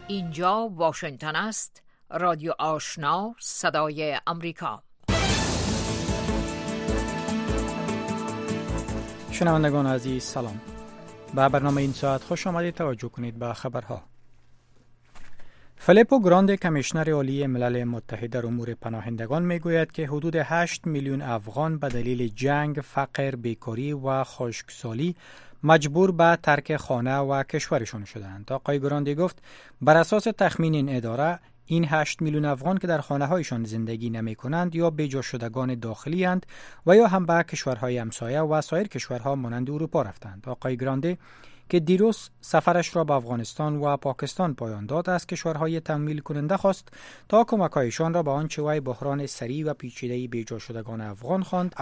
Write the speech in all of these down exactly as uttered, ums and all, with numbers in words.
اینجا واشنگتن است، رادیو آشنا، صدای امریکا. شنوندگان عزیز سلام. به برنامه این ساعت خوش آمدید. توجه کنید به خبرها. فیلیپو گراندی کمیشنر عالی ملل متحد در امور پناهندگان میگوید که حدود هشت میلیون افغان به دلیل جنگ، فقر، بیکاری و خشکسالی مجبور به ترک خانه و کشورشان شدند. آقای گراندی گفت بر اساس تخمین این اداره این هشت میلیون افغان که در خانه هایشان زندگی نمی کنند یا بیجا شدگان داخلی اند و یا هم به کشورهای همسایه و سایر کشورها مانند اروپا رفتند. آقای گراندی که دیروز سفرش را به افغانستان و پاکستان پایان داد، از کشورهای تمویل کننده خواست تا کمک‌هایشان را به آنچه وی بحران سریع و پیچیده بیجا شدگان افغان خواند.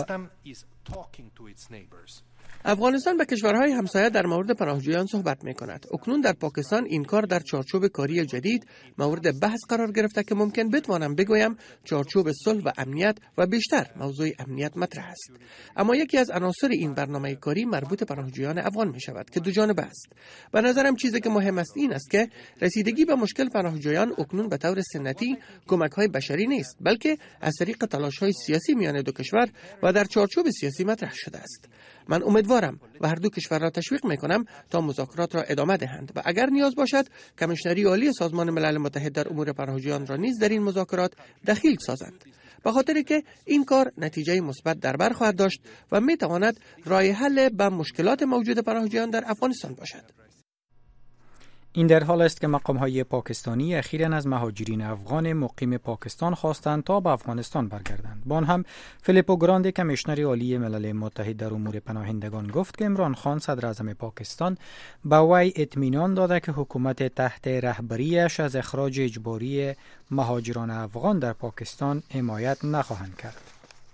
افغانستان به کشورهای همسایه در مورد پناهجویان صحبت می کند. اکنون در پاکستان این کار در چارچوب کاری جدید مورد بحث قرار گرفته که ممکن بتوانم بگویم چارچوب صلح و امنیت و بیشتر موضوع امنیت مطرح است. اما یکی از عناصر این برنامه کاری مربوط پناهجویان افغان می شود که دو جانبه است. به نظرم چیزی که مهم است این است که رسیدگی به مشکل پناهجویان اکنون به طور سنتی کمک‌های بشری نیست، بلکه از طریق تلاش‌های سیاسی میان دو کشور و در چارچوب سیاسی مطرح شده است. من امیدوارم و هر دو کشور را تشویق میکنم تا مذاکرات را ادامه دهند و اگر نیاز باشد کمیشنری عالی سازمان ملل متحد در امور پناهجویان را نیز در این مذاکرات دخیل سازند، به خاطر که این کار نتیجه مثبت در بر خواهد داشت و میتواند راه حل به مشکلات موجود پناهجویان در افغانستان باشد. این در حال است که مقام‌های پاکستانی اخیراً از مهاجرین افغان مقیم پاکستان خواستند تا به افغانستان برگردند. با آن هم فیلیپو گراندی کمیشنر عالی ملل متحد در امور پناهندگان گفت که عمران خان صدر اعظم پاکستان به وی اطمینان داده که حکومت تحت رهبریش از اخراج اجباری مهاجران افغان در پاکستان حمایت نخواهند کرد.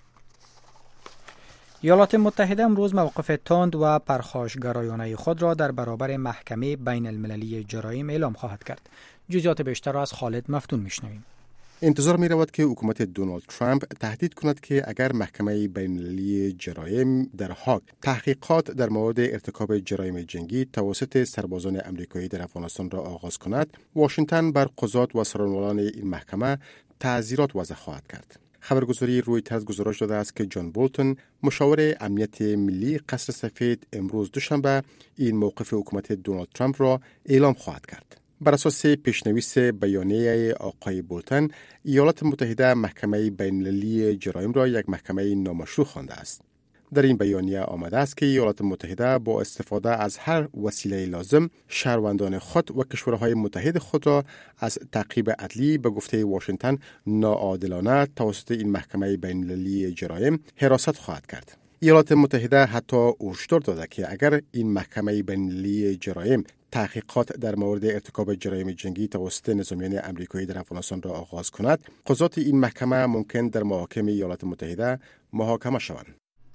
ایالات متحده امروز موقف تند و پرخاشگرایانه خود را در برابر محکمه بین المللی جرایم اعلام خواهد کرد. جزئیات بیشتر را از خالد مفتون میشنویم. انتظار می رود که حکومت دونالد ترامپ تهدید کند که اگر محکمه بین المللی جرایم در هاگ تحقیقات در مورد ارتکاب جرایم جنگی توسط سربازان آمریکایی در افغانستان را آغاز کند، واشنگتن بر قضات و سرانوالان این محکمه تعزیرات وضع خواهد کرد. خبرگزاری رویترز گزارش داده است که جان بولتون، مشاور امنیت ملی قصر سفید، امروز دوشنبه این موقف حکومت دونالد ترامپ را اعلام خواهد کرد. بر اساس پیشنویس بیانیه آقای بولتون، ایالات متحده محکمه بین‌المللی جرایم را یک محکمه نامشروع خوانده است. در این بیانیه آمده است که ایالات متحده با استفاده از هر وسیله لازم شهروندان خود و کشورهای متحد خود را از تعقیب عدلی به گفته واشنگتن ناعادلانه توسط این محکمه بین‌المللی جرایم حراست خواهد کرد. ایالات متحده حتی هشدار داده که اگر این محکمه بین‌المللی جرایم تحقیقات در مورد ارتکاب جرایم جنگی توسط نظامیان آمریکایی در افغانستان را آغاز کند، قضات این محکمه ممکن در محاکم ایالات متحده محاکمه شوند.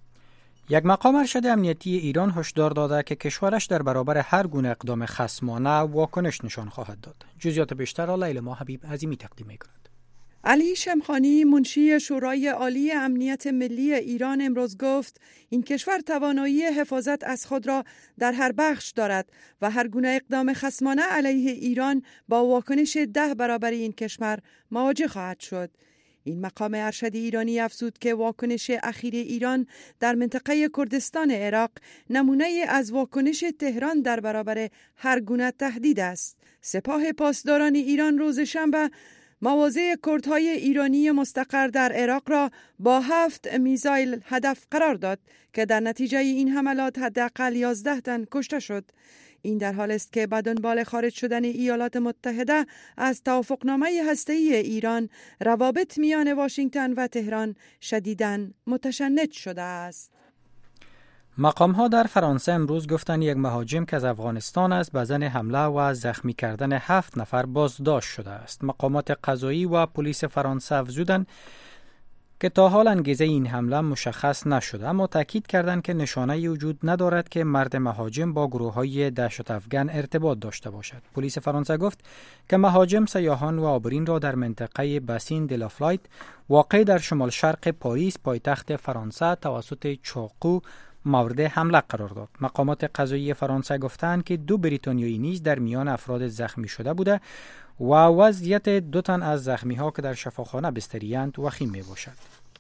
یک مقام ارشد امنیتی ایران هشدار داده که کشورش در برابر هر گونه اقدام خصمانه واکنش نشان خواهد داد. جزئیات بیشتر را لیلا حبیب عظیمی تقدیم می‌کند. علی شمخانی، منشی شورای عالی امنیت ملی ایران، امروز گفت این کشور توانایی حفاظت از خود را در هر بخش دارد و هر گونه اقدام خصمانه علیه ایران با واکنش ده برابر این کشور مواجه خواهد شد. این مقام ارشد ایرانی افزود که واکنش اخیر ایران در منطقه کردستان عراق نمونه از واکنش تهران در برابر هر گونه تهدید است. سپاه پاسداران ایران روز شنبه مواضع کردهای ایرانی مستقر در عراق را با هفت میزایل هدف قرار داد که در نتیجه این حملات حداقل یازده تن کشته شد. این در حال است که به دنبال خارج شدن ایالات متحده از توافقنامه هسته‌ای ایران، روابط میان واشنگتن و تهران شدیداً متشنج شده است. مقام‌ها در فرانسه امروز گفتند یک مهاجم که از افغانستان است به زن حمله و زخمی کردن هفت نفر بازداشت شده است. مقامات قضایی و پلیس فرانسه افزودند که تا حال انگیزه این حمله مشخص نشده، اما تاکید کردند که نشانه‌ای وجود ندارد که مرد مهاجم با گروه‌های دهشت افغان ارتباط داشته باشد. پلیس فرانسه گفت که مهاجم سیاحان و آبرین را در منطقه باسین دلافلایت واقع در شمال شرق پاریس پایتخت فرانسه توسط چاقو مورد حمله قرار داد. مقامات قضایی فرانسه گفتند که دو بریتانیایی نیز در میان افراد زخمی شده بوده و وضعیت دو تن از زخمی ها که در شفاخانه بستری‌اند وخیم می باشد.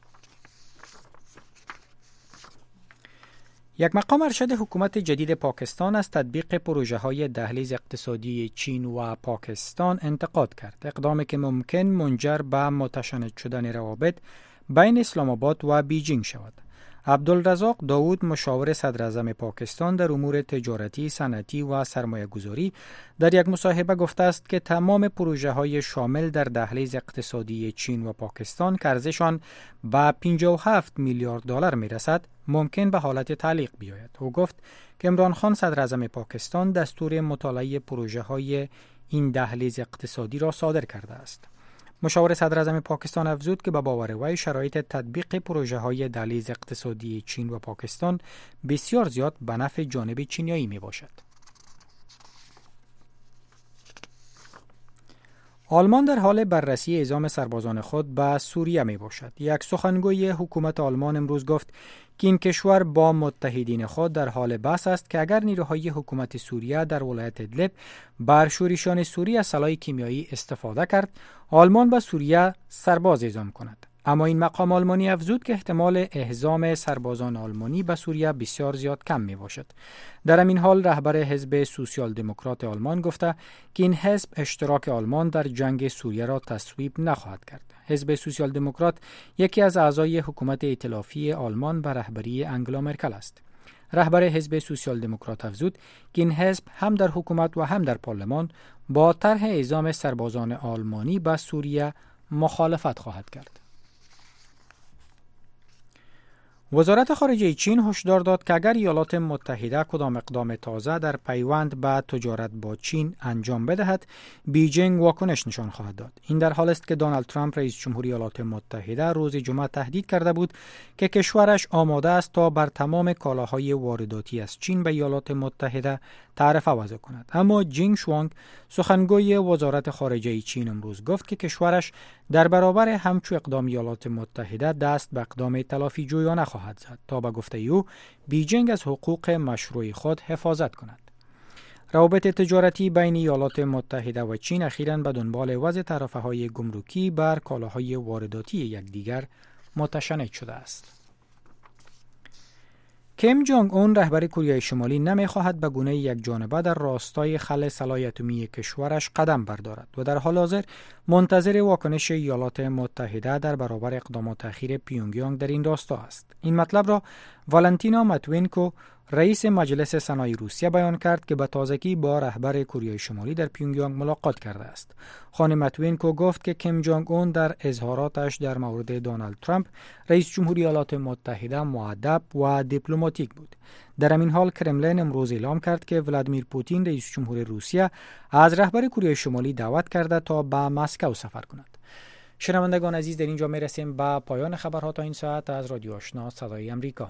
یک مقام ارشد حکومت جدید پاکستان از تطبیق پروژه های دهلیز اقتصادی چین و پاکستان انتقاد کرد. اقدامی که ممکن منجر به متشنج شدن روابط بین اسلام آباد و بیجینگ شود. عبدالرزاق داود مشاور صدر اعظم پاکستان در امور تجارتی، صنعتی و سرمایه گذاری در یک مصاحبه گفته است که تمام پروژه های شامل در دهلیز اقتصادی چین و پاکستان که ارزششان به پنجاه و هفت میلیارد دلار می رسد ممکن به حالت تعلیق بیاید. او گفت که عمران خان صدر اعظم پاکستان دستور مطالعه پروژه های این دهلیز اقتصادی را صادر کرده است. مشاور صدر اعظم پاکستان افزود که به باور وی شرایط تطبیق پروژه های دهلیز اقتصادی چین و پاکستان بسیار زیاد به نفع جانب چینیایی می باشد. آلمان در حال بررسی اعزام سربازان خود به سوریه می باشد. یک سخنگوی حکومت آلمان امروز گفت که این کشور با متحدین خود در حال بحث است که اگر نیروهای حکومت سوریه در ولایت ادلب بر شورشیان سوریه سلاح کیمیایی استفاده کرد، آلمان به سوریه سرباز اعزام کند. اما این مقام آلمانی افزود که احتمال اعزام سربازان آلمانی به سوریه بسیار زیاد کم می باشد. در همین حال رهبر حزب سوسیال دموکرات آلمان گفته که این حزب اشتراک آلمان در جنگ سوریه را تصویب نخواهد کرد. حزب سوسیال دموکرات یکی از اعضای حکومت ائتلافی آلمان به رهبری انگلا مرکل است. رهبر حزب سوسیال دموکرات افزود که این حزب هم در حکومت و هم در پارلمان با طرح اعزام سربازان آلمانی به سوریه مخالفت خواهد کرد. وزارت خارجه چین هشدار داد که اگر ایالات متحده کدام اقدام تازه در پیوند به تجارت با چین انجام بدهد، بیجینگ واکنش نشان خواهد داد. این در حالی است که دونالد ترامپ رئیس جمهوری ایالات متحده روز جمعه تهدید کرده بود که کشورش آماده است تا بر تمام کالاهای وارداتی از چین به ایالات متحده تعرفه وضع کند. اما جینگ شوانگ سخنگوی وزارت خارجه چین امروز گفت که کشورش در برابر همچو اقدام ایالات متحده دست به اقدام تلافی جویانه خواهد زد تا به گفته او بیجینگ از حقوق مشروع خود حفاظت کند. روابط تجارتی بین ایالات متحده و چین اخیراً به دنبال وضع تعرفه‌های گمرکی بر کالاهای وارداتی یکدیگر متشنج شده است. کیم جونگ اون رهبر کره شمالی نمی‌خواهد به گونه یک جانبه در راستای خلع سلاح اتمی کشورش قدم بردارد و در حال حاضر منتظر واکنش ایالات متحده در برابر اقدامات اخیر پیونگیانگ در این راستا است. این مطلب را والنتینا ماتوینکو رئیس مجلس صنایع روسیه بیان کرد که به تازگی با رهبر کره شمالی در پیونگیانگ ملاقات کرده است. خانم ماتوینکو گفت که کیم جونگ اون در اظهاراتش در مورد دونالد ترامپ رئیس جمهوری ایالات متحده مؤدب و دیپلماتیک بود. در همین حال کرملین امروز اعلام کرد که ولادیمیر پوتین رئیس جمهور روسیه از رهبر کره شمالی دعوت کرده تا به مسکو سفر کند. شنوندگان عزیز، در اینجا میرسیم به پایان خبرها تا این ساعت از رادیو آشنا صدای امریکا.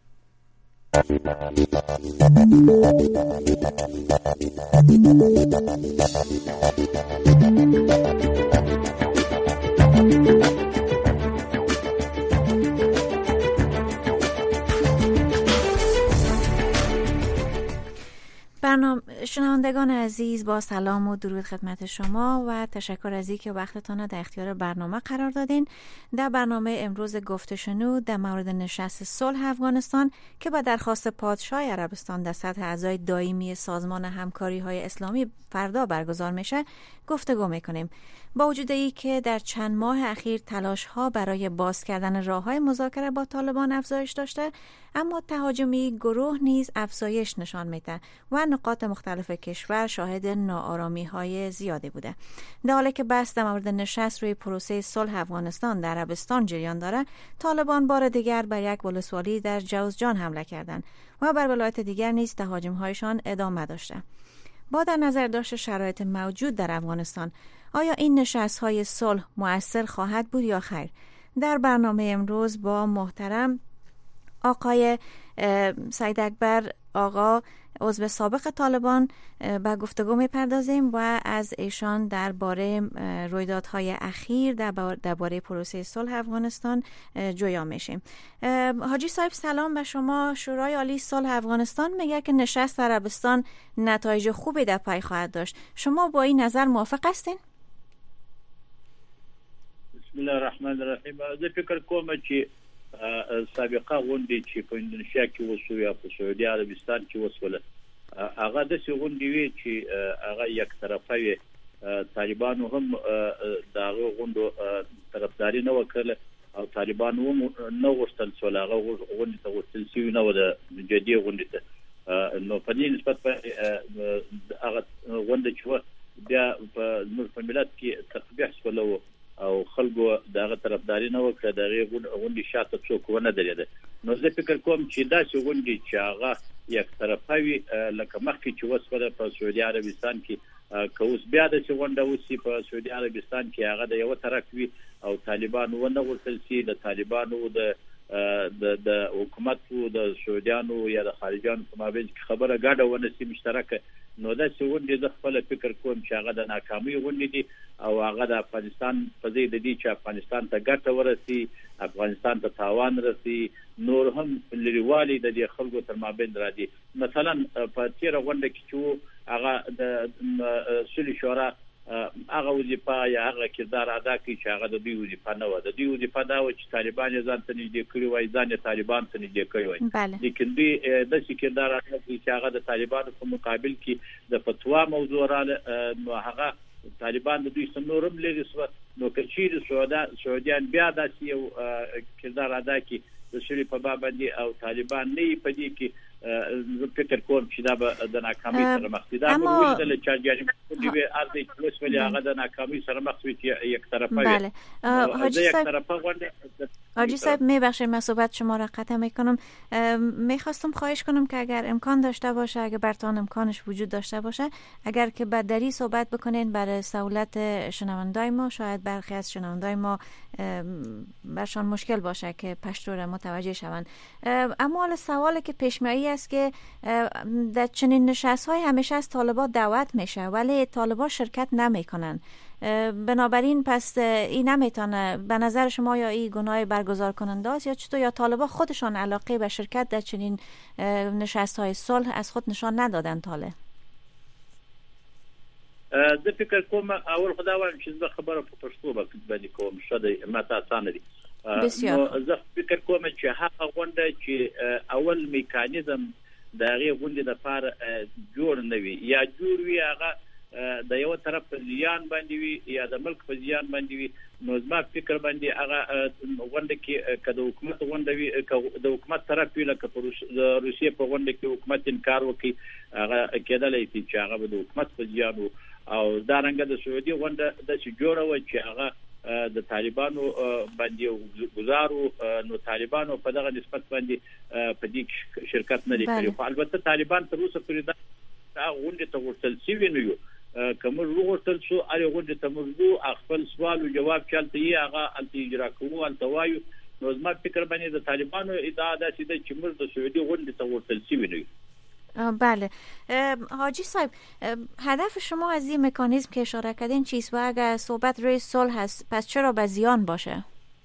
برنامه شنوندگان عزیز، با سلام و درود خدمت شما و تشکر از اینکه وقتتان را در اختیار برنامه قرار دادین. در برنامه امروز گفته شنود در مورد نشست صلح افغانستان که با درخواست پادشاه عربستان در سطح اعضای دائمی سازمان همکاری های اسلامی فردا برگزار میشه گفتگو میکنیم. با وجود ای که در چند ماه اخیر تلاش ها برای باز کردن راه های مذاکره با طالبان افزایش داشته، اما تهاجمی گروه نیز افزایش نشان میده و نقاط مختلف کشور شاهد ناآرامی های زیادی بوده. در حالی که بحث در مورد نشست روی پروسه صلح افغانستان در عربستان جریان داره، طالبان بار دیگر بر یک ولسوالی در جوزجان حمله کردند و بر ولایت دیگر نیز تهاجم هایشان ادامه داشته. با در نظر داشت شرایط موجود در افغانستان، آیا این نشست های صلح مؤثر خواهد بود یا خیر؟ در برنامه امروز با محترم آقای سید اکبر آقا عضو سابق طالبان به گفتگو میپردازیم و از ایشان درباره رویدادهای اخیر درباره پروسه صلح افغانستان جویا میشیم. حاجی صاحب سلام به شما. شورای عالی صلح افغانستان میگه که نشست عربستان نتایج خوبی در پی خواهد داشت. شما با این نظر موافق هستین؟ بسم الله الرحمن الرحیم. زه فکر کوم چې سابقه غونډې چې په اندونیسیا کې وشو یا په سعودي عربستان کې وشول هغه داسې غونډې وي چې هغه یک طرفه وي. طالبانو هم د هغه غونډو طرفداري نه وکړه او طالبانو هم نه غوښتل چې هغه غونډې ته غوښتل شي نه و د جدي غونډې ته. نو په دې نسبت هغه غونډه چې و بیا په نور په ملت کې تقبیح شول او خلکو دغه طرفداري نه وکړه، دغه غونډې شاته څوک ونه درېده. نو زه فکر کوم چې دا چې غونډې چې هغه یک طرفه وي لکه مخکې چې وسوله په سعودي عربستان کې، که اوس بیا د چې غونډه وشي په سعودي عربستان کې هغه د یو طرف وي او طالبانو ونه غوښتل شي د طالبانو د د د حکومت او د سعودیانو یا د خارجيانو په مابین کې خبره ګډه ونه شي مشترکه. نو دا چې غونډې د خپل فکر کوم چې هغه د ناکامۍ غونډې دي او هغه د افغانستان په ځای د دې چې افغانستان ته ګټه ورسي، افغانستان ته تاوان رسي، نور هم لريوالي د دې خلکو تر مابین راځي. مثلا په تیر غونډه کې چې هغه د صلح شورا هغه وظیفه یا هغه کردار ادا کوي چې هغه د دوی وظیفه نه و. د دوی وظیفه دا و چې طالبان ځان ته نږدې کړي وای، ځان طالبان ته نږدې کړي وای. لیکن دوی د څه کردار ادا کوي چې هغه د طالبانو په مقابل کې د فتوا موضوع رااله، نو هغه طالبان د دوی سنورم لري سو. نو کچیر سعودیان بیا داسې یو کردار ادا کوي د شری په باب باندې او طالبان نه په دې کې زه فکر کوم چې دا به د ناکامۍ سره مخ دي. دا موږ د چارجاني دی به ارزي چې وسولې هغه د ناکامۍ سره مخ وي چې یک طرفه وي. بله حاجی صاحب، حاجی صاحب میبخشید من صحبت شما را قطع میکنم. میخواستم خواهش کنم که اگر امکان داشته باشه، اگر برتان امکانش وجود داشته باشه، اگر که بدری صحبت بکنین برای سهولت شنوندای ما، شاید برخی از شنوندای ما برشان مشکل باشه که پشتو را متوجه شوند. اما حالا سوالی که پیش میایی است که در چنین نشست‌های همیشه از طالبان دعوت میشه ولی طالبان شرکت نمیکنن. بنابراین پس این نمیتونه به نظر شما یا این گناه برگزار کننده است یا چطور، یا طالبان خودشان علاقه به شرکت در چنین نشست‌های صلح از خود نشان ندادن تاله؟ زه فکر کوم اول خدا وایم چې زه خبره په پښتو باندې کوم شته ماته اسانه دي. نو زه فکر کوم چې هغه غونډه چې اول میکانیزم د هغه غونډې لپاره جوړ نه وي یا جوړ وي هغه د یو طرف په ځیان باندې وي یا د ملک په ځیان باندې وي. نو زما فکر باندې هغه غونډه کې کله حکومت غونډه وي د حکومت طرف وی لکه د روسیې په غونډه کې حکومت انکار وکړي هغه کېدلای شي چې هغه د حکومت په ځیان او دا رنګه د سعودي غونډه د چې جوړه و چې هغه د طالبانو باندې گزارو. نو طالبانو په دغه نسبت باندې په دې شرکت نه لري. خو البته طالبان تر اوسه پورې دا غونډه ته ورتل شي نه یو کوم ورتل شو اړ غونډه ته موضوع خپل سوال او جواب چلته یې هغه انت اجرا کوو انت وایو. نو زما فکر باندې د طالبانو ادعا ده چې د چمر د سعودي غونډه ته ورتل شي نه. بله حاجی صاحب، هدف شما از این مکانیزم که اشاره کردین چیست و اگر صحبت روی صلح هست پس چرا به زیان باشه؟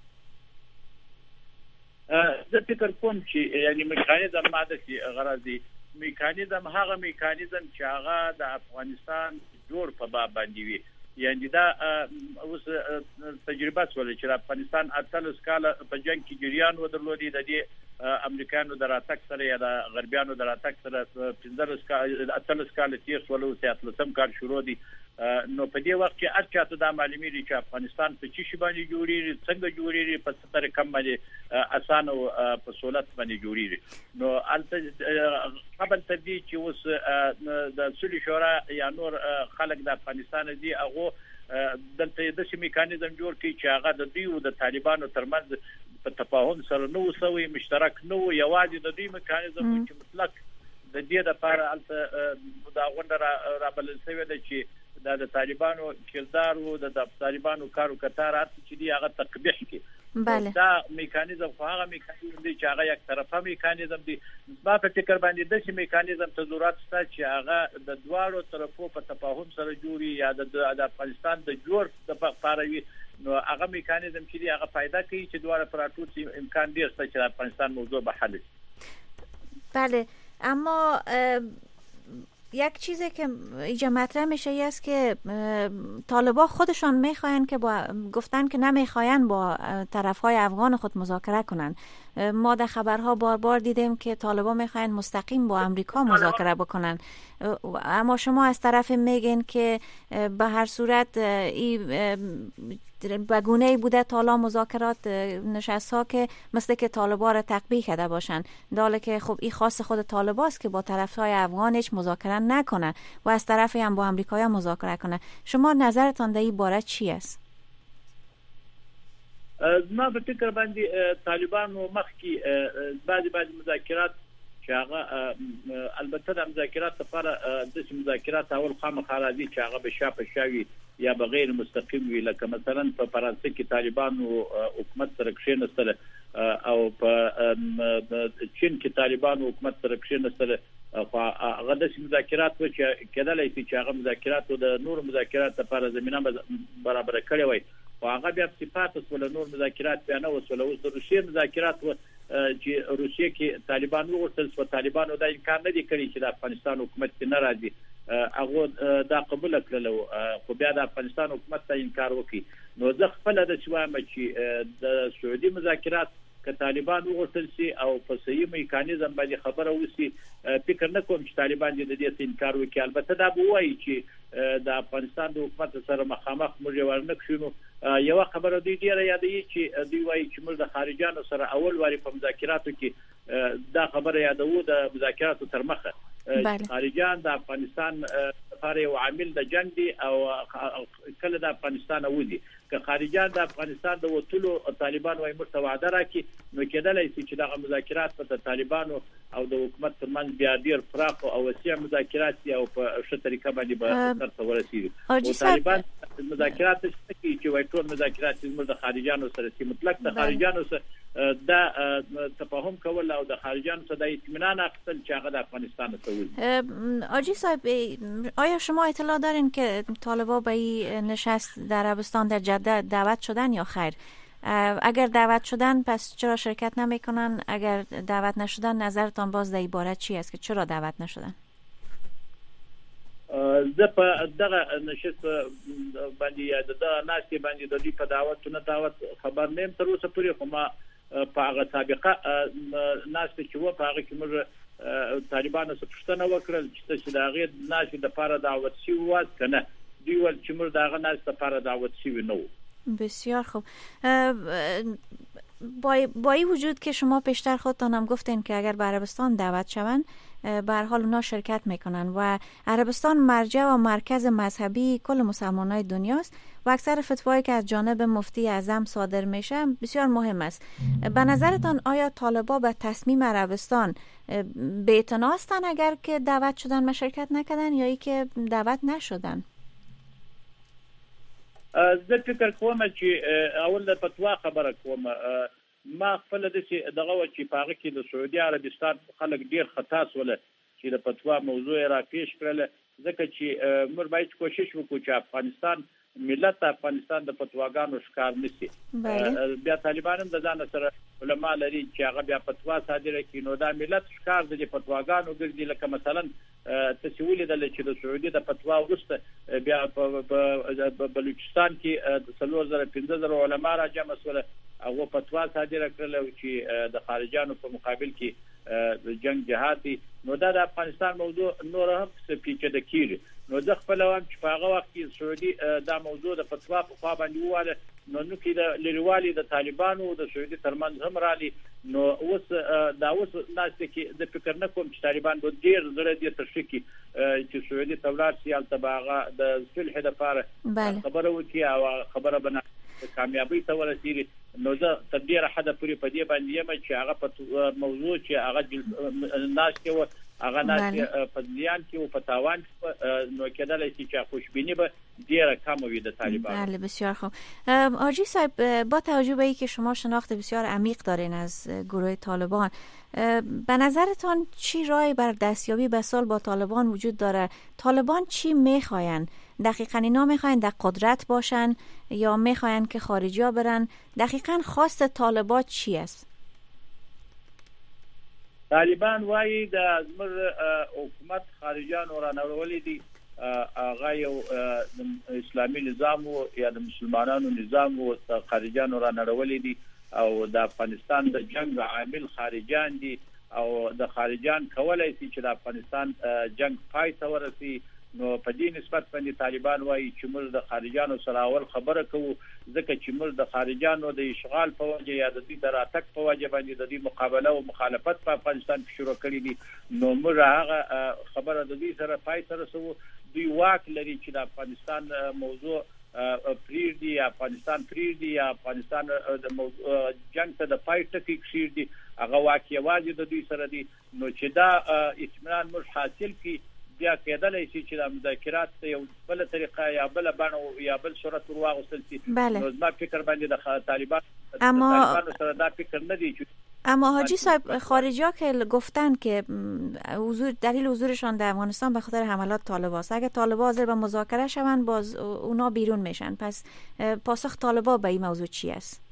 زه فکر کوم چې یعنی مکانیزم ماده چې غرضی مکانیزم هغه مکانیزم چې هغه د افغانستان جوړ په باب باندې وي. یعنی دا اوس تجربه سول چې افغانستان اتلس کال په جنگ کې جریان و درلودي د دې امریکانو دراتک سره یا د غربیانو دراتک سره پنځلس کال اتلس کال تیر سول او سیاتلسم کال شروع دي. نو په دې وخت کې اچاته د معلومي چې افغانستان په چی شي باندې جوړیږي، څنګه جوړیږي، په ستر کم باندې اسانه او په سہولت باندې جوړیږي. نو البته قبل تر دې چې اوس د صلح شورا یا نور خلک د افغانستان دي هغه دلته د شي میکانیزم جوړ کړي چې هغه د دوی او د طالبانو ترمنځ په تفاهم سره نو سوي مشترک نو یوازې د دوی میکانیزم چې مطلق د دې لپاره البته دا غونډه را بلل شوې ده چې د طالبانو کردار او د طالبانو کارو کتار چې دی هغه تقبیح کی بله. دا میکانیزم خو هغه میکانیزم دی چې هغه یک طرفه میکانیزم دی. ما په فکر باندې د شي میکانیزم ته ضرورت شته چې هغه د دواړو طرفو په تفاهم سره جوړي یا د افغانستان د جوړ د پاروي، نو هغه میکانیزم چې دی هغه فایده کوي چې دواړه پراټوت امکان ډیر شته چې افغانستان موضوع به حل شي. بله، اما یک چیزی که اینجا مطرح میشه ای است که طالبان خودشان میخواین که با گفتن که نمیخواین با طرفهای افغان خود مذاکره کنن. ما در خبرها بار بار دیدیم که طالبان میخواین مستقیم با امریکا مذاکره بکنن، اما شما از طرف میگین که به هر صورت این بگونه بوده تالا مذاکرات نشست ها که مثل که طالبان را تقبیح کرده باشن، داله که خب این خاص خود طالبان است که با طرفهای افغان هیچ مذاکره نکنه و از طرفی هم با امریکایی مذاکره کنه. شما نظرتان در این باره چی است؟ ما په فکر باندې طالبان مخکې بعضی بعضی مذاکرات چې هغه البته د مذاکرات لپاره د مذاکرات اول خامخا راځي چې هغه به شاپه شاوي یا بغیر مستقیم وي، لکه مثلا په فرانسې کې طالبانو حکومت سره کښېنستل او په چین کې طالبانو حکومت سره کښېنستل، خو هغه د مذاکرات و چې کېدلای شي چې هغه مذاکرات د نور مذاکرات لپاره زمينه برابر کړي وي، او هغه بیا صفات وسول نور مذاکرات بیا نه وسول. اوس د روسیې مذاکرات و چې روسیې کې طالبان وغوښتل چې طالبانو دا امکان نه دی کړی چې د افغانستان حکومت نه راځي، هغه دا قبول کړل، خو بیا د افغانستان حکومت ته انکار وکړي. نو زه خپل د شوایم چې د سعودي مذاکرات که طالبان وغوښتل شي او په صحیح میکانیزم باندې خبره وسی، فکر نه کوم چې طالبان دې د دې انکار وکړي. البته دا به وایي چې د افغانستان د حکومت سره مخامخ موږ ورنه کښینو. یو خبره دی ډیره یادوي چې دوی وایي چې موږ د خارجانو سره اول واری په مذاکراتو کې دا خبره یادوو د مذاکراتو تر مخه خارجان د افغانستان لپاره یو عامل د جنگ دی او کله د افغانستان ودی که خارجان د افغانستان د وټولو طالبان وايي متوعده راکې، نو کېدلای شي چې دغه مذاکرات په طالبانو او د حکومت ترمنځ بیا ډیر فراخ او وسیع مذاکرات او په ښه طریقه باندې به تر څو ورسیږي. او طالبان مذاکرات چې وایي ټول مذاکرات زموږ د خارجانو سره چې مطلق د خارجانو سره دا تفاهم کول او د خارجانو سره د اطمینان اخیستل چې هغه د افغانستان ته وي. آجی صاحب، آیا شما اطلاع دارین که طالبان به این نشست در عربستان در جده دعوت شدن یا خیر؟ اگر دعوت شدن پس چرا شرکت نمیکنن؟ اگر دعوت نشدن نظرتان باز در این باره چی است که چرا دعوت نشدن؟ زه په دغه نشست باندې د ناشې باندې د دې په دعوت نه دعوت خبر نیم تر اوسه پورې، خو ما په هغه سابقه ناشې چې و په هغه کې موږ طالبانو څخه پوښتنه وکړل چې دا غي ناشې د لپاره دعوت شي واز کنه، دوی ول چې موږ دغه ناشې لپاره دعوت شي نو. بسیار خوب. با با این وجود که شما پیشتر خودتان هم گفتین که اگر به عربستان دعوت شوند به هر حال اونا شرکت میکنن و عربستان مرجع و مرکز مذهبی کل مسلمانای دنیاست و اکثر فتوایی که از جانب مفتی اعظم صادر میشه بسیار مهم است. به نظرتان آیا طالبان به تصمیم عربستان بی‌اعتنا هستند اگر که دعوت شدن و شرکت نکردن یا ای که دعوت نشدن؟ زه فکر کوم چې اول د فتوا خبره کوم. ما خپل د دغه چې پاغه کې د سعودي عربستان خلک ډیر خطا سول چې د فتوا موضوع را پیش کړل، ځکه چې موږ باید کوشش وکړو چې افغانستان ملت افغانستان د فتواګانو ښکار نشي. بیا طالبان هم د ځان سره علما لري چې هغه بیا فتوا صادره کړي، نو دا ملت ښکار د فتواګانو ګرځي. لکه مثلا تسویل د چې د سعودي د فتوا وروسته بیا په بلوچستان کې د څلور زره پنځه زره علما را جمع شول، هغه فتوا صادره کړل چې د خارجانو په مقابل کې د جنگ جهادي. نو دا د افغانستان موضوع نور هم څه پیچیده کیږي. نو زه خپل وایم چې په هغه وخت کې سعودي دا موضوع د فتوا په خوا باندې واله، نو نو کې د لریوالي د طالبانو او د سعودي ترمنځ هم رالي. نو اوس دا اوس ناس کې د فکر نه کوم چې طالبان به ډیر زړه دي تشکي چې سعودي تولار سیال تباغه د صلح لپاره خبره وکي او خبره بنا کامیابی ته ورسیږي. نو زه تر ډیره حد پورې په دې باندې یم چې هغه په موضوع چې هغه ناس کې و هغه نه په ځان کې او په تاوان نو کېدل چې خوشبینی به ډیره کم وي د طالبان. بله بسیار خوب. آجی صاحب، با توجه به اینکه شما شناخت بسیار عمیق دارین از گروه طالبان، به نظرتان چی راهی بر دستیابی به صلح با طالبان وجود داره؟ طالبان چی میخواین؟ دقیقاً اینا میخواین در قدرت باشن یا میخواین که خارجی ها برن؟ دقیقاً خواست طالبان چی است؟ طالبان وایي د زمر حکومت خارجيان ورانولې دي، هغه یو اسلامي نظام او یا د مسلمانانو نظام او خارجيان ورانولې دي او د افغانستان د جنگ عامل خارجيان دي او د خارجيان کولای شي چې د افغانستان جنگ پای ته ورسي. نو په دې نسبت باندې طالبان وایي چې موږ د خارجيانو سره اول خبره کوو، ځکه چې موږ د خارجيانو د اشغال په وجه یا د دې دراتک په وجه باندې د دې مقابله او مخالفت په افغانستان کې شروع کړې دي. نو موږ هغه خبره د دې سره پای ته رسوو. دوی واک لري چې د افغانستان موضوع پریږدي، افغانستان پریږدي یا افغانستان د موضوع جنگ ته د پای ټکی کړي، هغه واک یوازې د دوی سره دي. نو چې دا اطمینان موږ حاصل کړي بیا کېدلای شي چې د مذاکرات یو بل طریقه یا بل بڼه یا بل صورت ورواغستل شي. نو زما فکر باندې د طالبان اما سره دا فکر نه دی. اما حاجی صاحب، خارجی ها که گفتن که حضور دلیل حضورشان در افغانستان به خاطر حملات طالبان است، اگه طالبان حاضر به مذاکره شوند باز اونا بیرون میشن، پس پاسخ طالبان به این موضوع چی است؟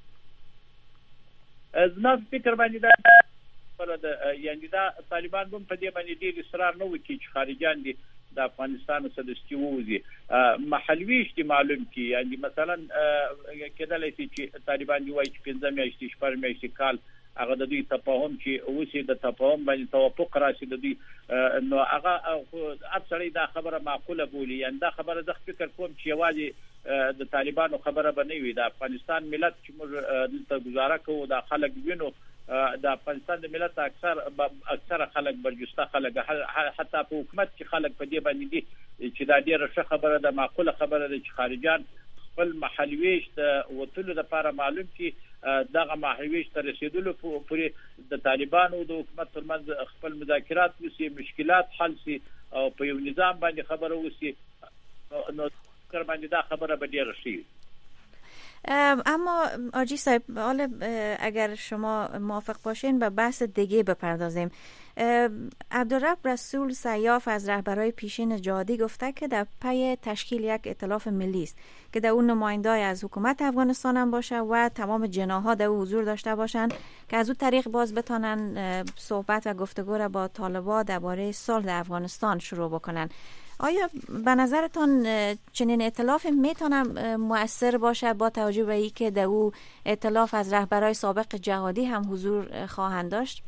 زما فکر باندې دا یعنی دا طالبان هم په دې باندې ډېر اصرار نه وکړي چې خارجيان دي د افغانستان څخه دستي ووزي. محلوي اشتي معلوم کی یعنی مثلا کېدلای شي چې طالبان دی وایي چې پنځه میاشتې شپږ میاشتې کال هغه د دوی تفاهم چې اوسې د تفاهم باندې توافق راشي د دوی، نو هغه اکثره دا خبره معقوله بولي. یعنی دا خبره زه فکر کوم چې یوازې د طالبانو خبره به نه وي. د افغانستان ملت چې موږ دلته گزاره کوو د خلک وینو، د افغانستان د ملت اکثر اکثر خلک برجسته خلک حتی په حکومت کې خلک په دې باندې دي چې دا ډیره ښه خبره ده، معقوله خبره ده چې خارجيان خپل محلويش ته وتلو لپاره معلوم چې دغه محلويش ته رسیدلو پورې د طالبانو او د حکومت ترمنځ خپل مذاکرات وشي، مشکلات حل شي او په یو نظام باندې خبره وشي. نو کار باندې دا خبره به ډیره شي. اما آجی صاحب، حالا اگر شما موافق باشین به بحث دیگه بپردازیم. عبدالرب رسول سیاف از رهبرای پیشین جهادی گفته که در پی تشکیل یک ائتلاف ملی است که در اون نماینده‌ای از حکومت افغانستان هم باشه و تمام جناح‌ها در اون حضور داشته باشن که از اون طریق باز بتونن صحبت و گفتگو را با طالبان درباره صلح در افغانستان شروع بکنن. آیا به نظرتان چنین ائتلاف میتونه مؤثر باشه با توجه به اینکه در او ائتلاف از رهبرای سابق جهادی هم حضور خواهند داشت؟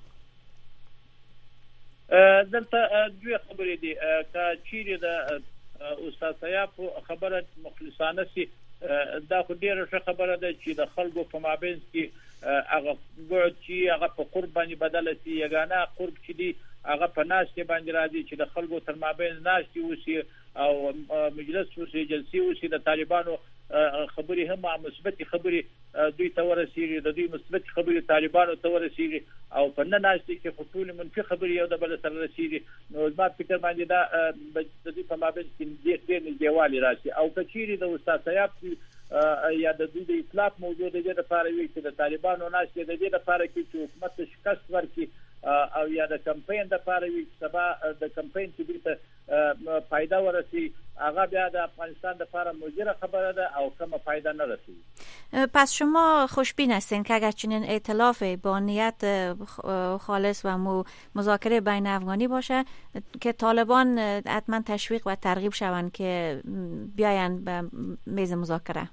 دلته دوی خبرې دي که چیرې د استاد سیاف خبره مخلصانه سي، دا خو ډیره ښه خبره ده چې د خلکو په مابین کې هغه ګوت چې هغه په قرباني بدل شي، یګانه قرب چې دی هغه په ناشته باندې راځي چې د خلکو تر مابین ناشتي وشي او مجلس وشي، جلسي وشي. د طالبانو خبرې هم مثبت خبرې دوی ته ورسیږي، د دوی مثبت خبرې طالبانو ته ورسیږي او په نه ناشته کې خپل منفي خبرې یو د بل سره رسیږي. نو زما فکر باندې دا د دې په مابین کې ډېر نږدېوالی راشي. او کچيري د استاد سیاف یا د دوی د اطلاق موضوع د دې لپاره وي چې د طالبانو ناشته د دې لپاره کې چې حکومت شکست ورکړي او یا د کمپاین د لپاره وي چې سبا د کمپاین چې ته فائدہ ورسي، هغه بیا د افغانستان د لپاره مضره خبره ده او کومه فائدہ نه رسي. پس شما خوشبین هستین که اگر چنین ائتلاف با نیت خالص و مذاکره بین افغانی باشه که طالبان حتما تشویق و ترغیب شوند که بیاین به میز مذاکره؟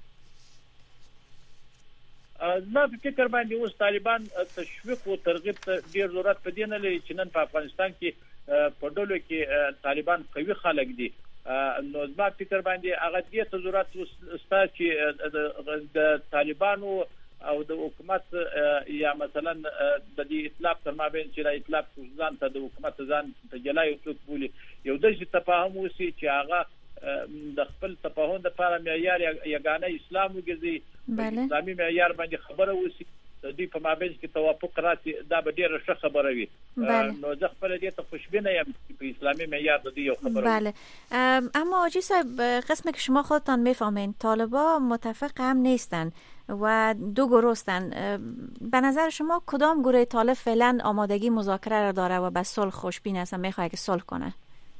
زما فکر باندې اوس طالبان تشویق او ترغیب ته ډیر ضرورت پدې نه لري چې نن په افغانستان کې په ډولو کې طالبان قوي خلک دي. نو زما فکر باندې هغه دې ته ضرورت ستا چې د طالبانو او د حکومت یا مثلا د دې اطلاق تر مابین چې د اطلاق ځان ته د حکومت ځان ته جلای او بولی یو د تفاهم وسی چې هغه د خپل تفاهم لپاره معیار یګانه اسلام وګرځي، اسلامي معیار باندې خبره وسی د دې په مابین کې توافق راسي دا به ډیره ښه خبره وي. نو زه خپل دې ته خوشبینه یم په اسلامي معیار د دې یو خبره. بله اما حاجی صاحب قسمی که شما خودتان میفهمین طالبا متفق هم نیستن و دو گروه هستن. به نظر شما کدام گروه طالب فعلا آمادگی مذاکره را داره و به صلح خوشبین است و میخواد که صلح کنه؟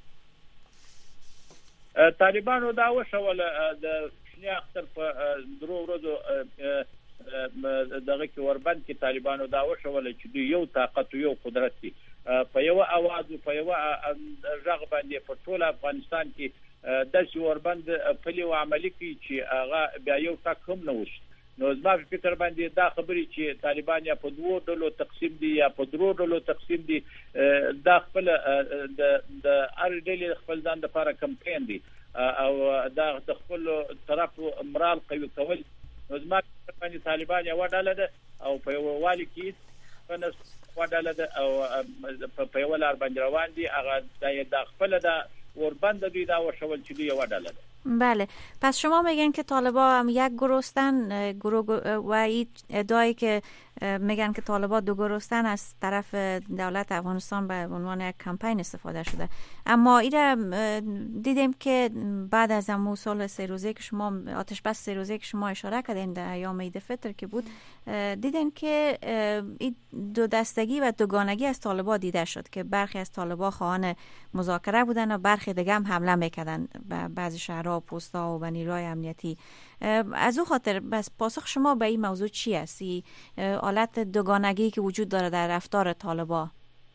طالبانو دا وشول د شنی اختر په درو ورځو دغه کې وربند کې طالبانو دا وشول چې دوی یو طاقت یو قدرت دي په یو اواز په یو ژغ باندې په ټول افغانستان کې د شي وربند په لیو عملی کې چې هغه بیا یو تک هم نه وشي. نو زما په فکر باندې دا خبرې چې طالبان یا په دوه ډلو تقسیم دي یا په درو ډلو تقسیم دي دا خپل د د ار ډلې خپل ځان لپاره کمپاین دي او دا د خپل طرف امرال قوي کول. نو زما په باندې طالبان یو ډله ده او په یو والي کې فنس وډاله ده او په یو لار باندې روان دي. هغه د خپل د وربند دوی دا وشول چې دوی یو ډله ده. بله پس شما میگن که طالبا هم یک گروهستن گروه و این ادعایی که میگن که طالبا دو گروهستن از طرف دولت افغانستان به عنوان یک کمپین استفاده شده. اما ایره دیدیم که بعد از همون سال سه روزه که شما آتش بس سه روزه که شما اشاره کردین در ایام عید فطر که بود دیدین که این دو دستگی و دوگانگی از طالبا دیده شد که برخی از طالبا خواهان مذاکره بودن و برخی دیگه هم حمله میکردن به بعضی شهرها و پست‌ها و به نیروهای امنیتی. از او خاطر بس پاسخ شما به این موضوع چی است؟ حالت دوگانگی که وجود داره در رفتار طالبا.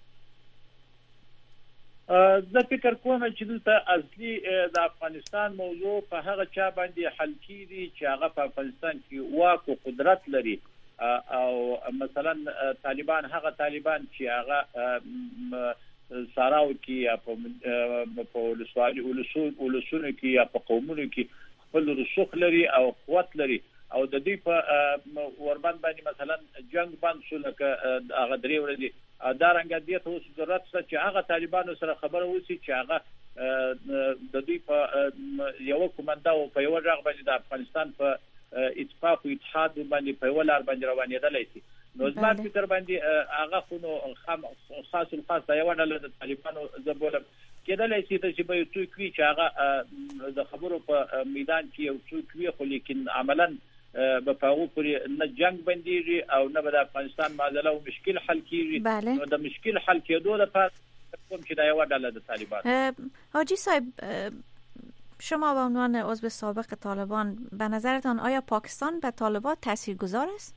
زه فکر کوم چې دلته اصلي د افغانستان موضوع په هغه چا باندې حل کیږي چې هغه په افغانستان کې واک او قدرت لري او مثلا طالبان هغه طالبان چې هغه ساراو کې یا په ولسوالي ولسونو کې یا په قومونو کې خپل رسوخ لري او قوت لري او د دې په وربند باندې مثلا جنگ باندې شو لکه هغه درې ورځې دا رنګ دې ته اوس ضرورت شته چې هغه طالبانو سره خبره وسی چې هغه د دې په یو کومنده او په یو ځای باندې د افغانستان په اتفاق او اتحاد باندې په یو لار باندې روانېدل شي. نو زما فکر باندې هغه خو خاص الخاص یو ډول د طالبانو زبول کېدل شي چې به څوک وي چې هغه د خبرو په میدان کې یو څوک وي خو لیکن عملاً به پاغو پورې نه جنگ بنديږي او نه به د افغانستان معضله او مشکل حل کیږي. نو د مشکل حل کېدو لپاره کوم چې دا یو ډله د طالبان. حاجی صاحب شما به عنوان عضو سابق طالبان به نظرتان آیا پاکستان به طالبان تاثیرگذار است؟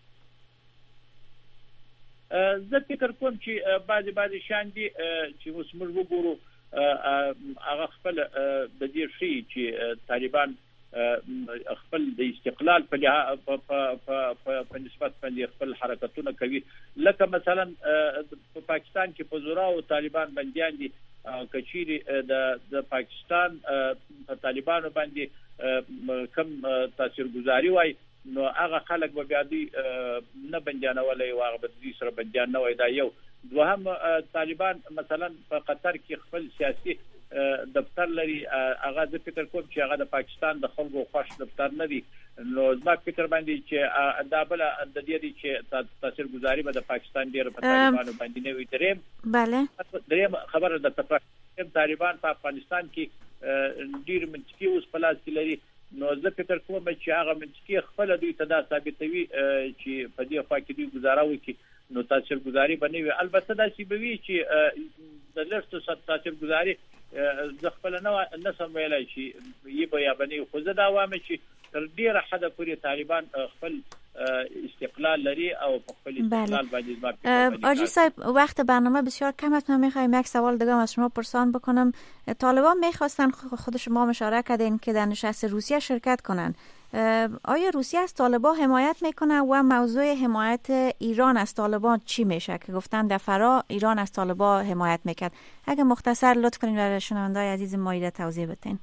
زه فکر کوم چې بعضی بعضی شان دي چې اوس موږ وګورو هغه خپل د دې شي چې طالبان خپل د استقلال په په نسبت باندې خپل حرکتونه کوي. لکه مثلا په پاکستان کې په زورا او طالبان بنديان دي کچيري د د پاکستان په طالبانو باندې کم تاثیرګذاري وای نو هغه خلک به بیا دي نه بنديانولای او هغه به دي سره بنديان نه وای. دا یو دوهم طالبان مثلا په قطر کې خپل سیاسي دفتر لري هغه د فکر کوم چې هغه د پاکستان د خلکو خوښ دفتر نه دی. نو زما فکر باندې چې دا بل د دې چې تاثیرګذاري به د پاکستان ډیر په طالبانو باندې نه وي. دریم bale دریم خبره د طالبان په افغانستان کې ډیر منطقي اوس پلاس کې لري. نو زه فکر کوم چې هغه منطقي خپل دوی ته دا ثابتوي چې په دې خوا کې دوی گزاره وکړي نو تاثیرګذاري بنوي. البته دا چې به وي چې د لږ تاثیرګذاري زه خپل نه نسم ویلای شي یي به یا بني خو زه دا وایم چې تر ډیره حد پورې طالبان خپل استقلال لري او خپل استقلال باندې ځمکه. آجی صاحب وقت برنامه بسیار کم است. من میخوایم یک سوال دیگه از شما پرسان بکنم. طالبان میخواستن خود شما اشاره کردین که در نشست روسیه شرکت کنن. آیا روسیه از طالبان حمایت میکنه و موضوع حمایت ایران از طالبان چی میشه که گفتن در فرا ایران از طالبان حمایت میکرد؟ اگه مختصر لطف کنین برای شنونده‌های عزیز ما ایره توضیح بدین.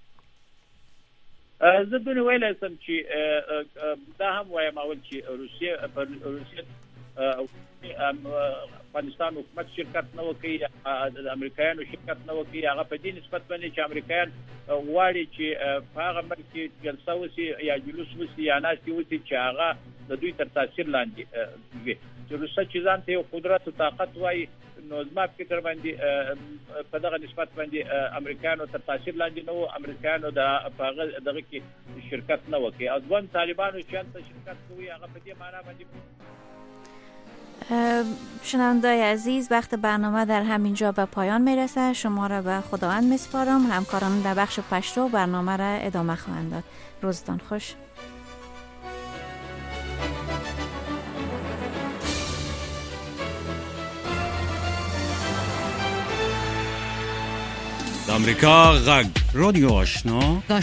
زه دونه ویلای سم چې دا هم وایم اول چې روسیه پر روسیه افغانستان حکومت شرکت نه وکړي د امریکایانو شرکت نه وکړي. هغه په دې نسبت باندې چې امریکایان غواړي چې په هغه ملک کې جلسه وشي یا جلوس وشي یا ناستې وشي چې هغه د دوی تر تاثیر لاندې وي. چې روسیه چې ځان ته قدرت او طاقت وایي نو زما فکر باندې په دغه نسبت باندې امریکایانو تر تاثیر لاندې نه وو. امریکایانو د هغه دغه کې شرکت نه وکړي. افغان طالبانو چې انت شرکت کوي هغه په دې معنی باندې. شنونده‌های عزیز، وقت برنامه در همین جا به پایان میرسه. شما را به خداوند میسپارم. همکاران در بخش پشتو برنامه را ادامه خواهند داد. روزتان خوش. امریکا غږ رادیو آشنا